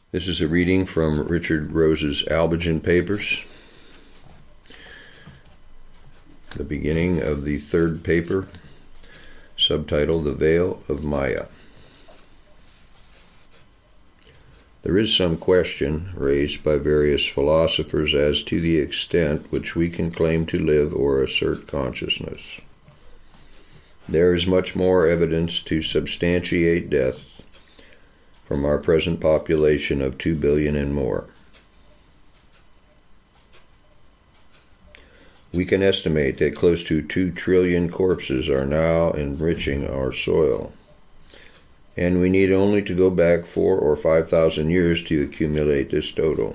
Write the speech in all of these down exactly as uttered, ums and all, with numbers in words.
This is a reading from Richard Rose's Albigen Papers, the beginning of the third paper, subtitled The Veil of Maya. There is some question raised by various philosophers as to the extent which we can claim to live or assert consciousness. There is much more evidence to substantiate death from our present population of two billion and more. We can estimate that close to two trillion corpses are now enriching our soil, and we need only to go back four or five thousand years to accumulate this total.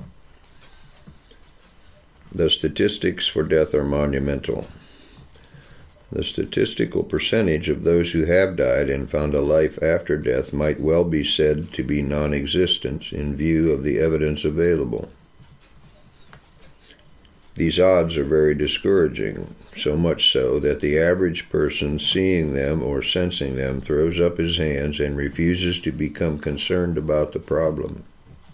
The statistics for death are monumental. The statistical percentage of those who have died and found a life after death might well be said to be non-existent in view of the evidence available. These odds are very discouraging, so much so that the average person seeing them or sensing them throws up his hands and refuses to become concerned about the problem.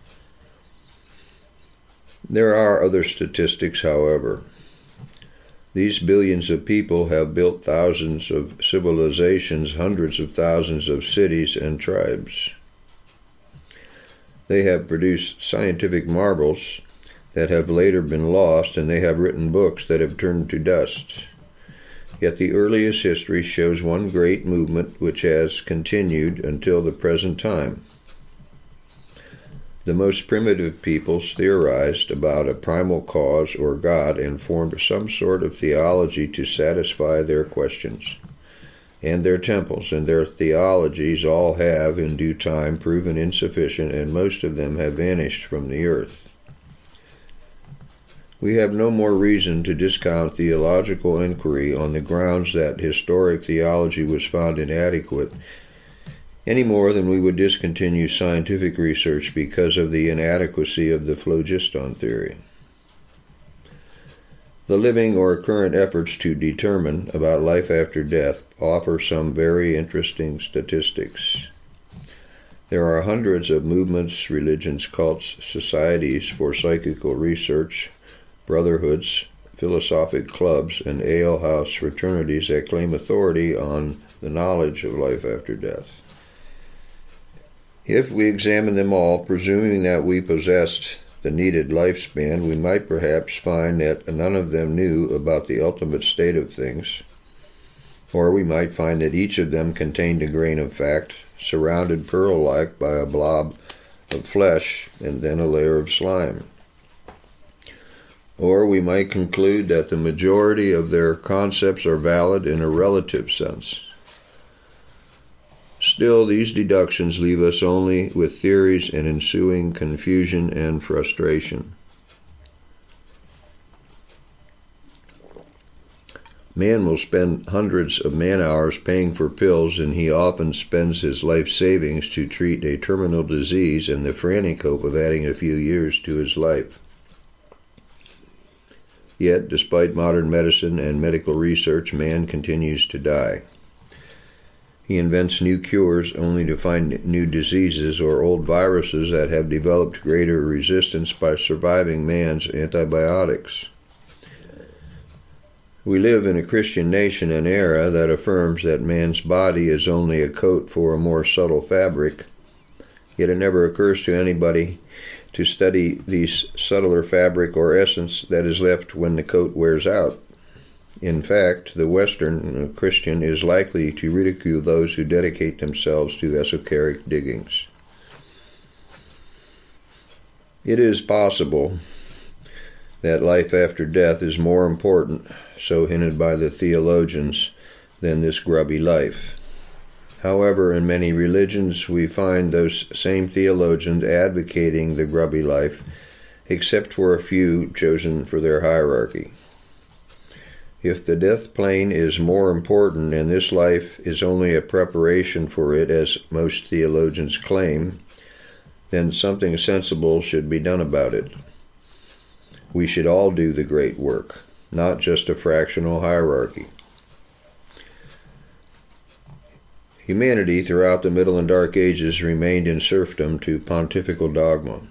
There are other statistics, however. These billions of people have built thousands of civilizations, hundreds of thousands of cities and tribes. They have produced scientific marvels that have later been lost, and they have written books that have turned to dust. Yet the earliest history shows one great movement which has continued until the present time. The most primitive peoples theorized about a primal cause or God and formed some sort of theology to satisfy their questions. And their temples and their theologies all have, in due time, proven insufficient, and most of them have vanished from the earth. We have no more reason to discount theological inquiry on the grounds that historic theology was found inadequate, any more than we would discontinue scientific research because of the inadequacy of the phlogiston theory. The living or current efforts to determine about life after death offer some very interesting statistics. There are hundreds of movements, religions, cults, societies for psychical research, brotherhoods, philosophic clubs, and alehouse fraternities that claim authority on the knowledge of life after death. If we examine them all, presuming that we possessed the needed lifespan, we might perhaps find that none of them knew about the ultimate state of things, or we might find that each of them contained a grain of fact, surrounded pearl-like by a blob of flesh and then a layer of slime. Or we might conclude that the majority of their concepts are valid in a relative sense. Still, these deductions leave us only with theories and ensuing confusion and frustration. Man will spend hundreds of man-hours paying for pills, and he often spends his life savings to treat a terminal disease in the frantic hope of adding a few years to his life. Yet, despite modern medicine and medical research, man continues to die. He invents new cures only to find new diseases or old viruses that have developed greater resistance by surviving man's antibiotics. We live in a Christian nation and era that affirms that man's body is only a coat for a more subtle fabric, yet it never occurs to anybody to study the subtler fabric or essence that is left when the coat wears out. In fact, the Western Christian is likely to ridicule those who dedicate themselves to esoteric diggings. It is possible that life after death is more important, so hinted by the theologians, than this grubby life. However, in many religions we find those same theologians advocating the grubby life, except for a few chosen for their hierarchy. If the death plane is more important and this life is only a preparation for it, as most theologians claim, then something sensible should be done about it. We should all do the great work, not just a fractional hierarchy. Humanity throughout the Middle and Dark Ages remained in serfdom to pontifical dogma.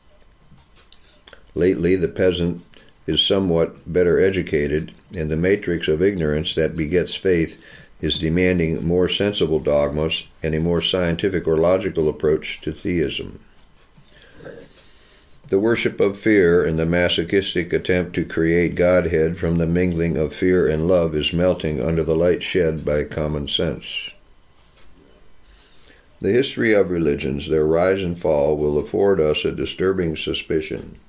Lately, the peasant is somewhat better educated, and the matrix of ignorance that begets faith is demanding more sensible dogmas and a more scientific or logical approach to theism. The worship of fear and the masochistic attempt to create Godhead from the mingling of fear and love is melting under the light shed by common sense. The history of religions, their rise and fall, will afford us a disturbing suspicion.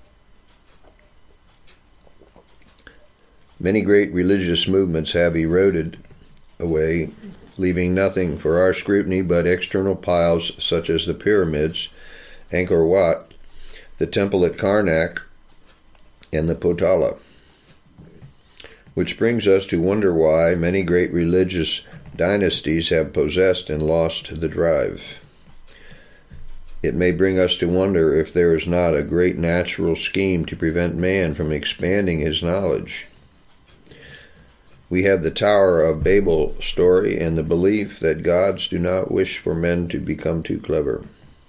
Many great religious movements have eroded away, leaving nothing for our scrutiny but external piles such as the pyramids, Angkor Wat, the temple at Karnak, and the Potala. Which brings us to wonder why many great religious dynasties have possessed and lost the drive. It may bring us to wonder if there is not a great natural scheme to prevent man from expanding his knowledge. We have the Tower of Babel story and the belief that gods do not wish for men to become too clever.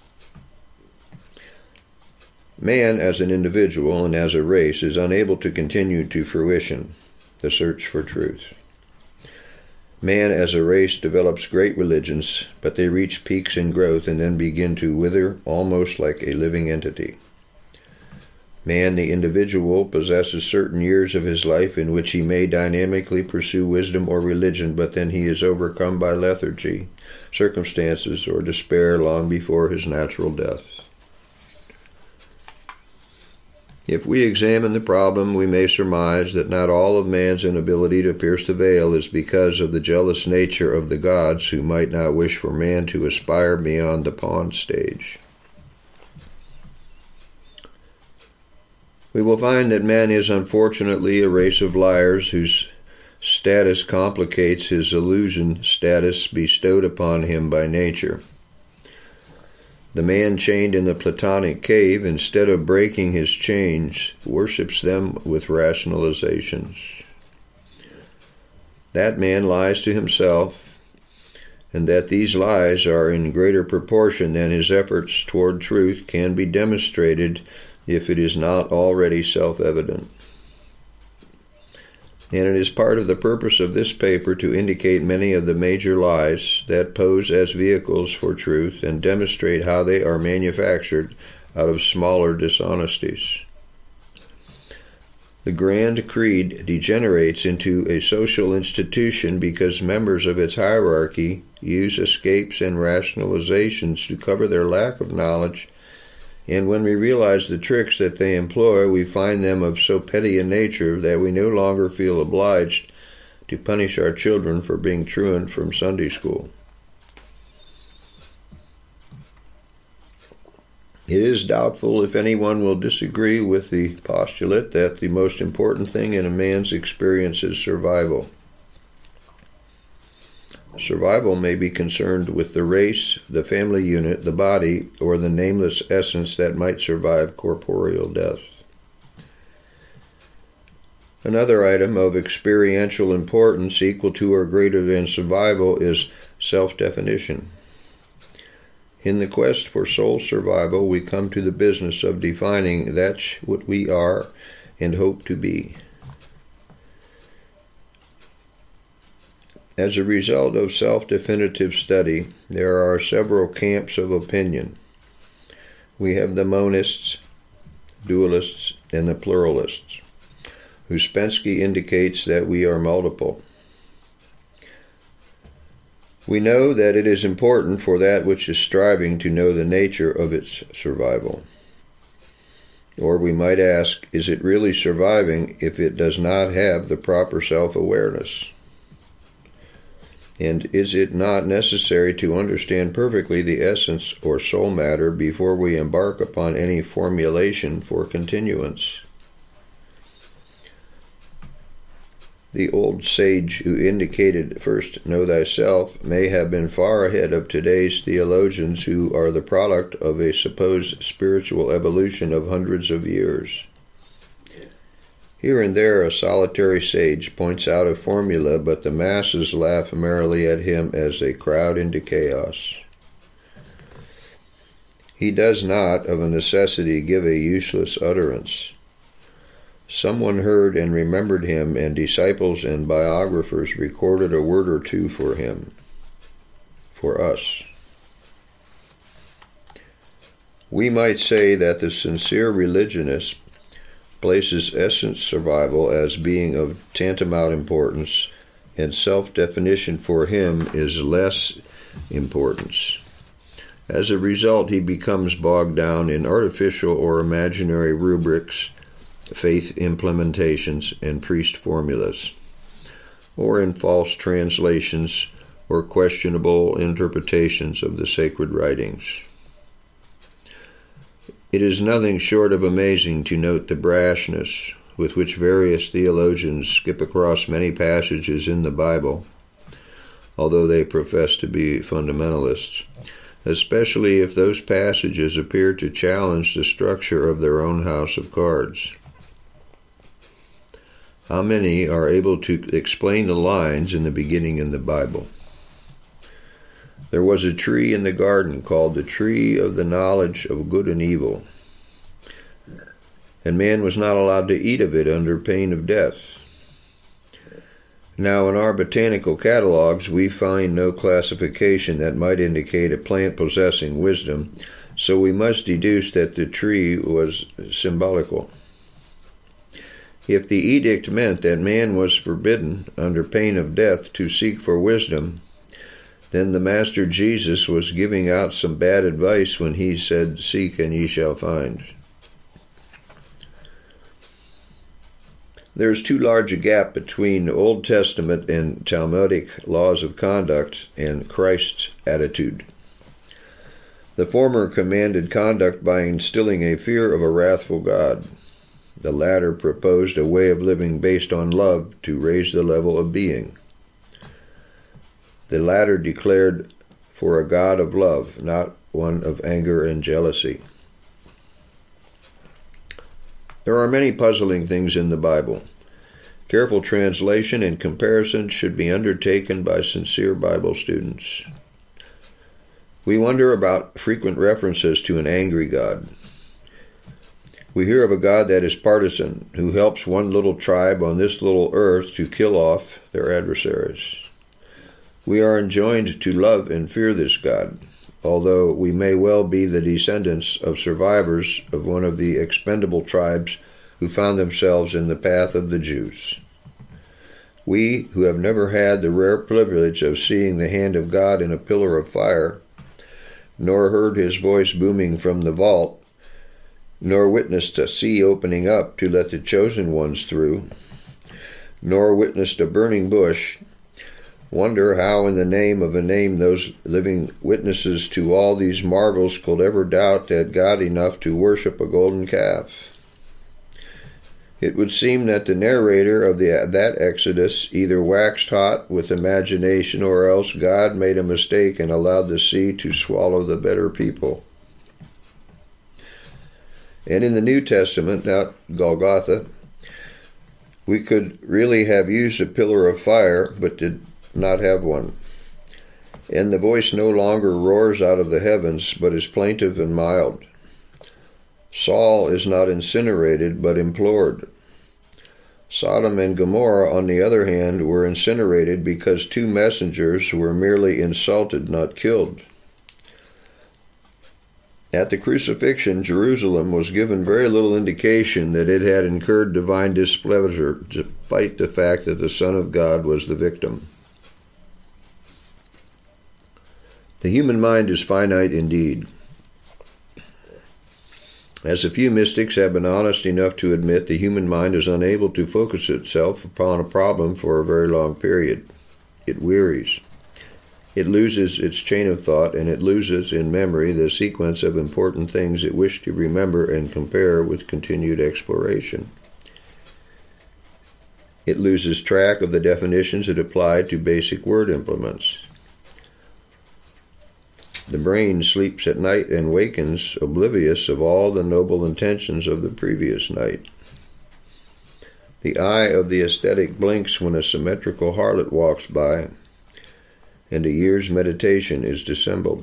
Man as an individual and as a race is unable to continue to fruition the search for truth. Man as a race develops great religions, but they reach peaks in growth and then begin to wither almost like a living entity. Man, the individual, possesses certain years of his life in which he may dynamically pursue wisdom or religion, but then he is overcome by lethargy, circumstances, or despair long before his natural death. If we examine the problem, we may surmise that not all of man's inability to pierce the veil is because of the jealous nature of the gods who might not wish for man to aspire beyond the pawn stage. We will find that man is unfortunately a race of liars whose status complicates his illusion status bestowed upon him by nature. The man chained in the Platonic cave, instead of breaking his chains, worships them with rationalizations. That man lies to himself, and that these lies are in greater proportion than his efforts toward truth can be demonstrated if it is not already self-evident. And it is part of the purpose of this paper to indicate many of the major lies that pose as vehicles for truth and demonstrate how they are manufactured out of smaller dishonesties. The Grand Creed degenerates into a social institution because members of its hierarchy use escapes and rationalizations to cover their lack of knowledge, and when we realize the tricks that they employ, we find them of so petty a nature that we no longer feel obliged to punish our children for being truant from Sunday school. It is doubtful if anyone will disagree with the postulate that the most important thing in a man's experience is survival. Survival may be concerned with the race, the family unit, the body, or the nameless essence that might survive corporeal death. Another item of experiential importance equal to or greater than survival is self-definition. In the quest for soul survival, we come to the business of defining that's what we are and hope to be. As a result of self-definitive study, there are several camps of opinion. We have the monists, dualists, and the pluralists. Ouspensky indicates that we are multiple. We know that it is important for that which is striving to know the nature of its survival. Or we might ask, is it really surviving if it does not have the proper self-awareness? And is it not necessary to understand perfectly the essence or soul matter before we embark upon any formulation for continuance? The old sage who indicated first know thyself may have been far ahead of today's theologians who are the product of a supposed spiritual evolution of hundreds of years. Here and there a solitary sage points out a formula, but the masses laugh merrily at him as they crowd into chaos. He does not, of a necessity, give a useless utterance. Someone heard and remembered him, and disciples and biographers recorded a word or two for him, for us. We might say that the sincere religionist places essence survival as being of tantamount importance, and self-definition for him is less importance. As a result, he becomes bogged down in artificial or imaginary rubrics, faith implementations, and priest formulas, or in false translations or questionable interpretations of the sacred writings. It is nothing short of amazing to note the brashness with which various theologians skip across many passages in the Bible, although they profess to be fundamentalists, especially if those passages appear to challenge the structure of their own house of cards. How many are able to explain the lines in the beginning in the Bible? There was a tree in the garden called the tree of the knowledge of good and evil, and man was not allowed to eat of it under pain of death. Now, in our botanical catalogues, we find no classification that might indicate a plant possessing wisdom, so we must deduce that the tree was symbolical. If the edict meant that man was forbidden, under pain of death, to seek for wisdom, then the Master Jesus was giving out some bad advice when he said, "Seek and ye shall find." There is too large a gap between Old Testament and Talmudic laws of conduct and Christ's attitude. The former commanded conduct by instilling a fear of a wrathful God. The latter proposed a way of living based on love to raise the level of being. The latter declared for a God of love, not one of anger and jealousy. There are many puzzling things in the Bible. Careful translation and comparison should be undertaken by sincere Bible students. We wonder about frequent references to an angry God. We hear of a God that is partisan, who helps one little tribe on this little earth to kill off their adversaries. We are enjoined to love and fear this God, although we may well be the descendants of survivors of one of the expendable tribes who found themselves in the path of the Jews. We, who have never had the rare privilege of seeing the hand of God in a pillar of fire, nor heard his voice booming from the vault, nor witnessed a sea opening up to let the chosen ones through, nor witnessed a burning bush, wonder how in the name of a name those living witnesses to all these marvels could ever doubt that God enough to worship a golden calf. It would seem that the narrator of the, that Exodus either waxed hot with imagination, or else God made a mistake and allowed the sea to swallow the better people. And in the New Testament, at Golgotha, we could really have used a pillar of fire, but did not have one. And the voice no longer roars out of the heavens, but is plaintive and mild. Saul is not incinerated, but implored. Sodom and Gomorrah, on the other hand, were incinerated because two messengers were merely insulted, not killed. At the crucifixion, Jerusalem was given very little indication that it had incurred divine displeasure, despite the fact that the Son of God was the victim. The human mind is finite indeed. As a few mystics have been honest enough to admit, the human mind is unable to focus itself upon a problem for a very long period. It wearies. It loses its chain of thought, and it loses in memory the sequence of important things it wished to remember and compare with continued exploration. It loses track of the definitions it applied to basic word implements. The brain sleeps at night and wakens oblivious of all the noble intentions of the previous night. The eye of the aesthetic blinks when a symmetrical harlot walks by, and a year's meditation is dissembled.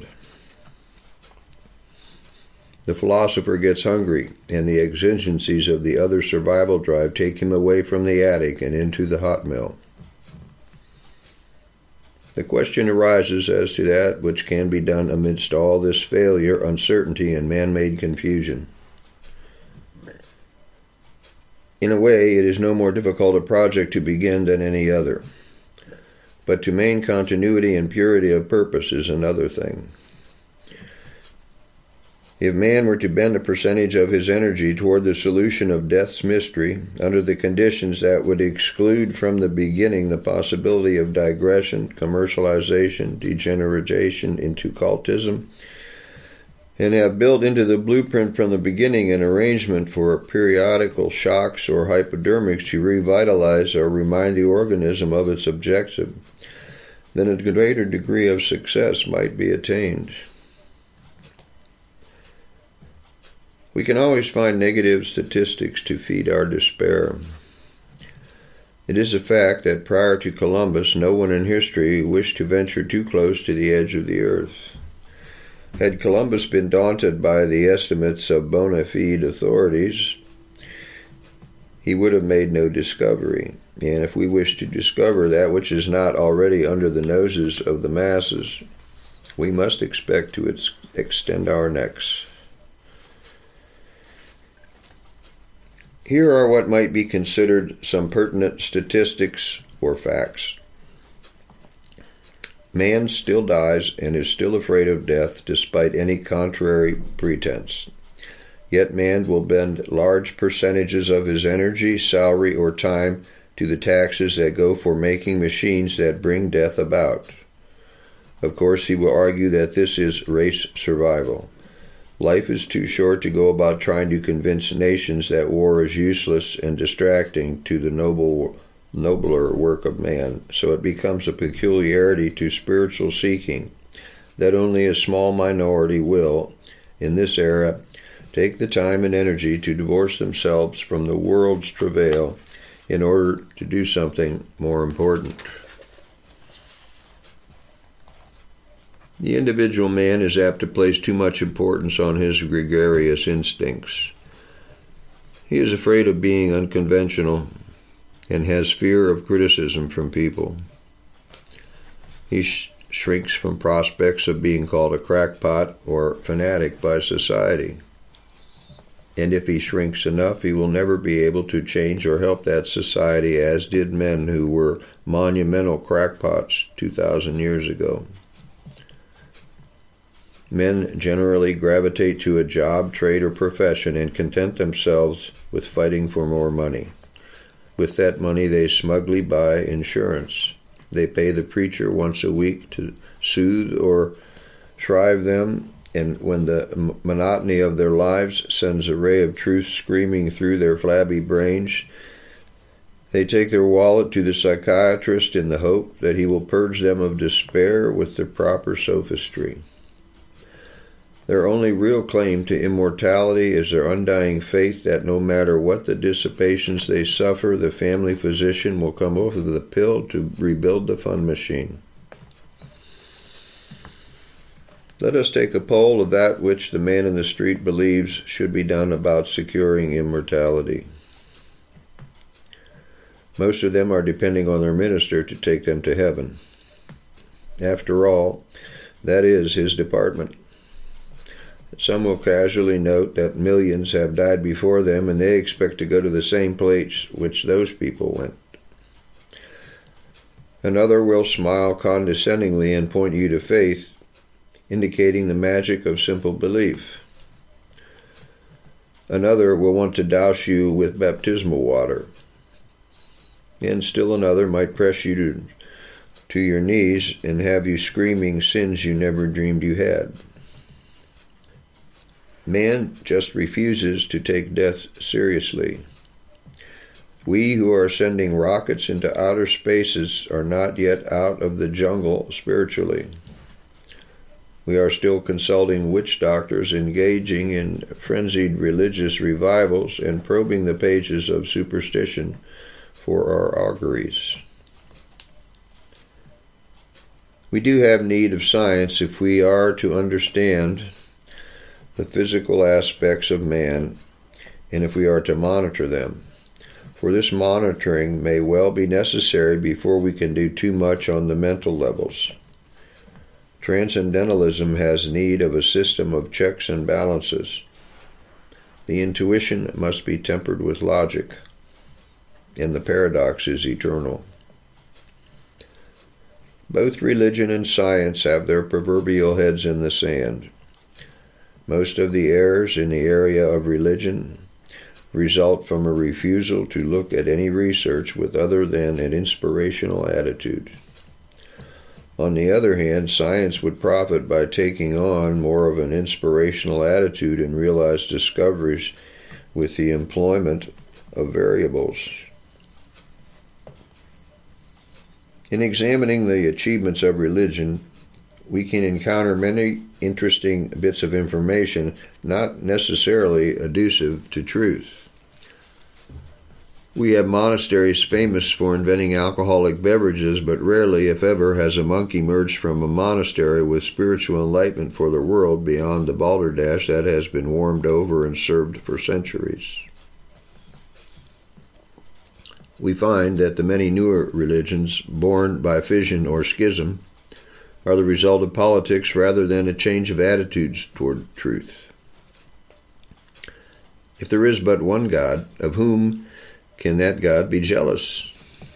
The philosopher gets hungry, and the exigencies of the other survival drive take him away from the attic and into the hot mill. The question arises as to that which can be done amidst all this failure, uncertainty, and man-made confusion. In a way, it is no more difficult a project to begin than any other. But to maintain continuity and purity of purpose is another thing. If man were to bend a percentage of his energy toward the solution of death's mystery, under the conditions that would exclude from the beginning the possibility of digression, commercialization, degeneration into cultism, and have built into the blueprint from the beginning an arrangement for periodical shocks or hypodermics to revitalize or remind the organism of its objective, then a greater degree of success might be attained. We can always find negative statistics to feed our despair. It is a fact that prior to Columbus, no one in history wished to venture too close to the edge of the earth. Had Columbus been daunted by the estimates of bona fide authorities, he would have made no discovery. And if we wish to discover that which is not already under the noses of the masses, we must expect to ex- extend our necks. Here are what might be considered some pertinent statistics or facts. Man still dies and is still afraid of death despite any contrary pretense. Yet man will bend large percentages of his energy, salary, or time to the taxes that go for making machines that bring death about. Of course, he will argue that this is race survival. Life is too short to go about trying to convince nations that war is useless and distracting to the noble, nobler work of man, so it becomes a peculiarity to spiritual seeking that only a small minority will, in this era, take the time and energy to divorce themselves from the world's travail in order to do something more important. The individual man is apt to place too much importance on his gregarious instincts. He is afraid of being unconventional and has fear of criticism from people. He sh- shrinks from prospects of being called a crackpot or fanatic by society. And if he shrinks enough, he will never be able to change or help that society, as did men who were monumental crackpots two thousand years ago. Men generally gravitate to a job, trade, or profession and content themselves with fighting for more money. With that money, they smugly buy insurance. They pay the preacher once a week to soothe or shrive them, and when the monotony of their lives sends a ray of truth screaming through their flabby brains, they take their wallet to the psychiatrist in the hope that he will purge them of despair with the proper sophistry. Their only real claim to immortality is their undying faith that no matter what the dissipations they suffer, the family physician will come over the pill to rebuild the fun machine. Let us take a poll of that which the man in the street believes should be done about securing immortality. Most of them are depending on their minister to take them to heaven. After all, that is his department. Some will casually note that millions have died before them and they expect to go to the same place which those people went. Another will smile condescendingly and point you to faith, indicating the magic of simple belief. Another will want to douse you with baptismal water. And still another might press you to, to your knees and have you screaming sins you never dreamed you had. Man just refuses to take death seriously. We who are sending rockets into outer spaces are not yet out of the jungle spiritually. We are still consulting witch doctors, engaging in frenzied religious revivals, and probing the pages of superstition for our auguries. We do have need of science if we are to understand the physical aspects of man, and if we are to monitor them. For this monitoring may well be necessary before we can do too much on the mental levels. Transcendentalism has need of a system of checks and balances. The intuition must be tempered with logic, and the paradox is eternal. Both religion and science have their proverbial heads in the sand. Most of the errors in the area of religion result from a refusal to look at any research with other than an inspirational attitude. On the other hand, science would profit by taking on more of an inspirational attitude and realize discoveries with the employment of variables. In examining the achievements of religion, we can encounter many interesting bits of information, not necessarily adducive to truth. We have monasteries famous for inventing alcoholic beverages, but rarely, if ever, has a monk emerged from a monastery with spiritual enlightenment for the world beyond the balderdash that has been warmed over and served for centuries. We find that the many newer religions, born by fission or schism, are the result of politics rather than a change of attitudes toward truth. If there is but one God, of whom can that God be jealous?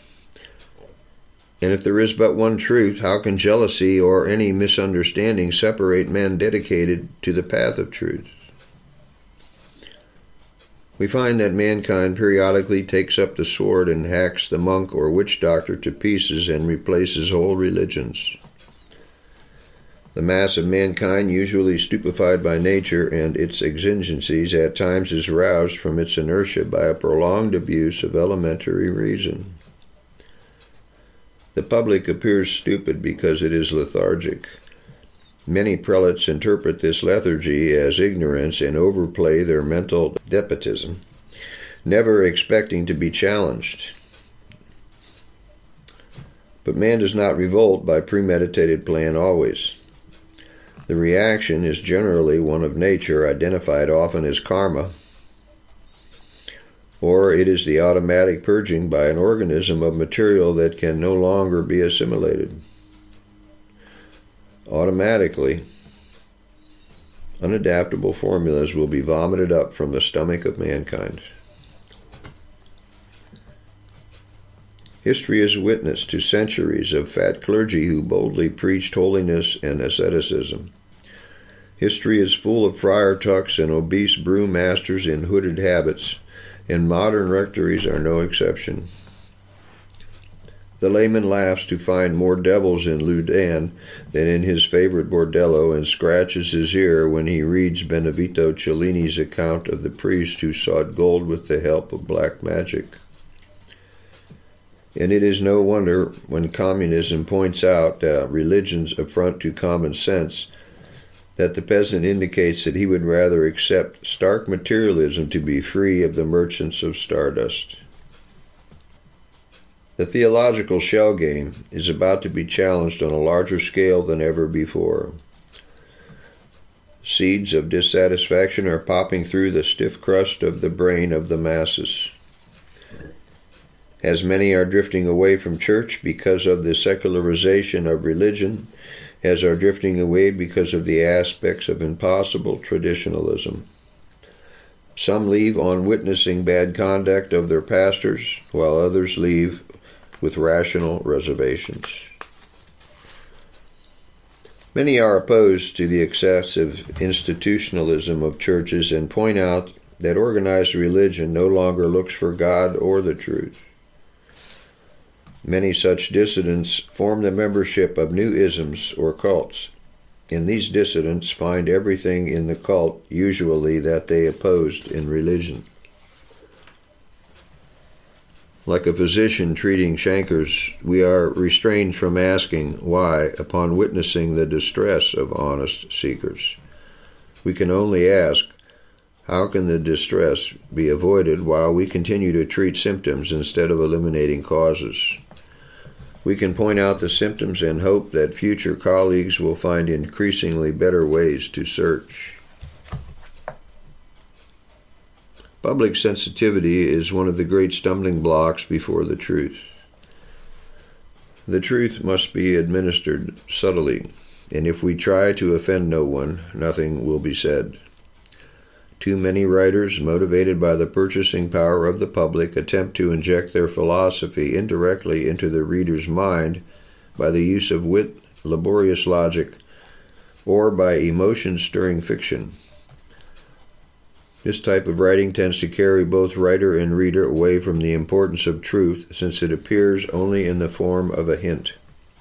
And if there is but one truth, how can jealousy or any misunderstanding separate men dedicated to the path of truth? We find that mankind periodically takes up the sword and hacks the monk or witch doctor to pieces and replaces whole religions. The mass of mankind, usually stupefied by nature and its exigencies, at times is roused from its inertia by a prolonged abuse of elementary reason. The public appears stupid because it is lethargic. Many prelates interpret this lethargy as ignorance and overplay their mental despotism, never expecting to be challenged. But man does not revolt by premeditated plan always. The reaction is generally one of nature, identified often as karma, or it is the automatic purging by an organism of material that can no longer be assimilated. Automatically, unadaptable formulas will be vomited up from the stomach of mankind. History is witness to centuries of fat clergy who boldly preached holiness and asceticism. History is full of friar tucks and obese brewmasters in hooded habits, and modern rectories are no exception. The layman laughs to find more devils in Loudun than in his favorite bordello, and scratches his ear when he reads Benvenuto Cellini's account of the priest who sought gold with the help of black magic. And it is no wonder when communism points out uh, religion's affront to common sense that the peasant indicates that he would rather accept stark materialism to be free of the merchants of stardust. The theological shell game is about to be challenged on a larger scale than ever before. Seeds of dissatisfaction are popping through the stiff crust of the brain of the masses. As many are drifting away from church because of the secularization of religion, as are drifting away because of the aspects of impossible traditionalism. Some leave on witnessing bad conduct of their pastors, while others leave with rational reservations. Many are opposed to the excessive institutionalism of churches and point out that organized religion no longer looks for God or the truth. Many such dissidents form the membership of new isms or cults, and these dissidents find everything in the cult usually that they opposed in religion. Like a physician treating chancres, we are restrained from asking why upon witnessing the distress of honest seekers. We can only ask, how can the distress be avoided while we continue to treat symptoms instead of eliminating causes? We can point out the symptoms and hope that future colleagues will find increasingly better ways to search. Public sensitivity is one of the great stumbling blocks before the truth. The truth must be administered subtly, and if we try to offend no one, nothing will be said. Too many writers, motivated by the purchasing power of the public, attempt to inject their philosophy indirectly into the reader's mind by the use of wit, laborious logic, or by emotion-stirring fiction. This type of writing tends to carry both writer and reader away from the importance of truth, since it appears only in the form of a hint.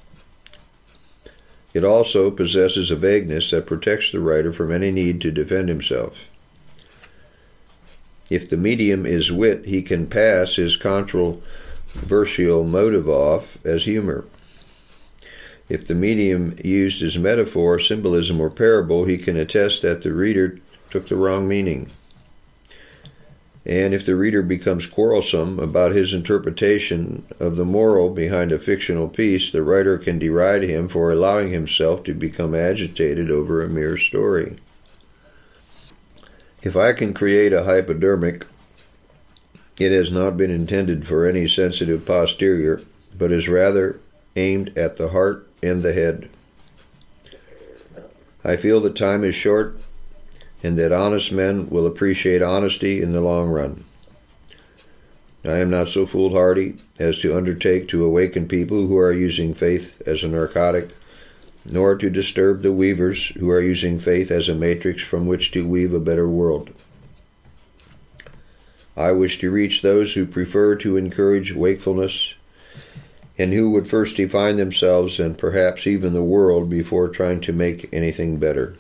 It also possesses a vagueness that protects the writer from any need to defend himself. If the medium is wit, he can pass his controversial motive off as humor. If the medium used as metaphor, symbolism, or parable, he can attest that the reader took the wrong meaning. And if the reader becomes quarrelsome about his interpretation of the moral behind a fictional piece, the writer can deride him for allowing himself to become agitated over a mere story. If I can create a hypodermic, it has not been intended for any sensitive posterior, but is rather aimed at the heart and the head. I feel that time is short, and that honest men will appreciate honesty in the long run. I am not so foolhardy as to undertake to awaken people who are using faith as a narcotic, nor to disturb the weavers who are using faith as a matrix from which to weave a better world. I wish to reach those who prefer to encourage wakefulness, and who would first define themselves and perhaps even the world before trying to make anything better.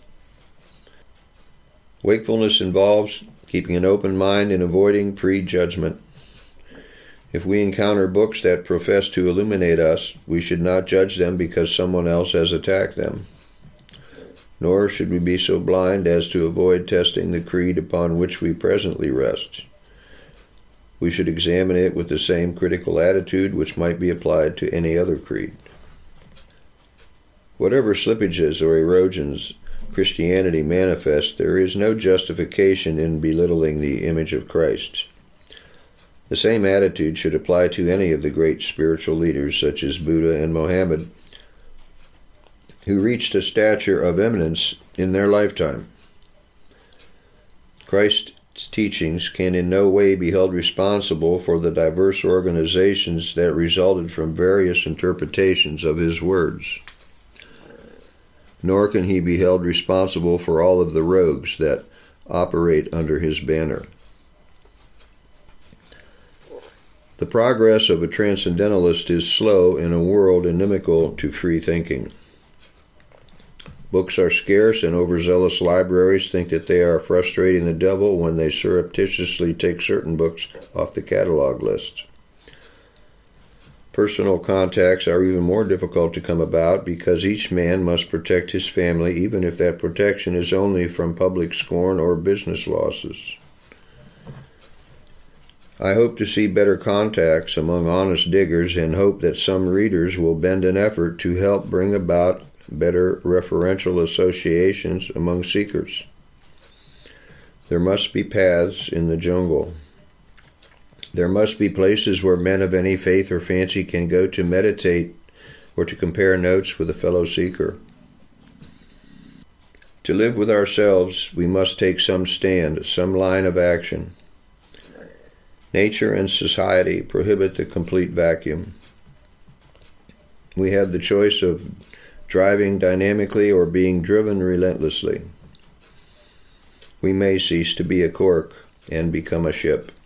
Wakefulness involves keeping an open mind and avoiding prejudgment. If we encounter books that profess to illuminate us, we should not judge them because someone else has attacked them. Nor should we be so blind as to avoid testing the creed upon which we presently rest. We should examine it with the same critical attitude which might be applied to any other creed. Whatever slippages or erosions Christianity manifests, there is no justification in belittling the image of Christ. The same attitude should apply to any of the great spiritual leaders, such as Buddha and Mohammed, who reached a stature of eminence in their lifetime. Christ's teachings can in no way be held responsible for the diverse organizations that resulted from various interpretations of his words. Nor can he be held responsible for all of the rogues that operate under his banner. The progress of a transcendentalist is slow in a world inimical to free thinking. Books are scarce, and overzealous libraries think that they are frustrating the devil when they surreptitiously take certain books off the catalog list. Personal contacts are even more difficult to come about because each man must protect his family, even if that protection is only from public scorn or business losses. I hope to see better contacts among honest diggers and hope that some readers will bend an effort to help bring about better referential associations among seekers. There must be paths in the jungle. There must be places where men of any faith or fancy can go to meditate or to compare notes with a fellow seeker. To live with ourselves, we must take some stand, some line of action. Nature and society prohibit the complete vacuum. We have the choice of driving dynamically or being driven relentlessly. We may cease to be a cork and become a ship.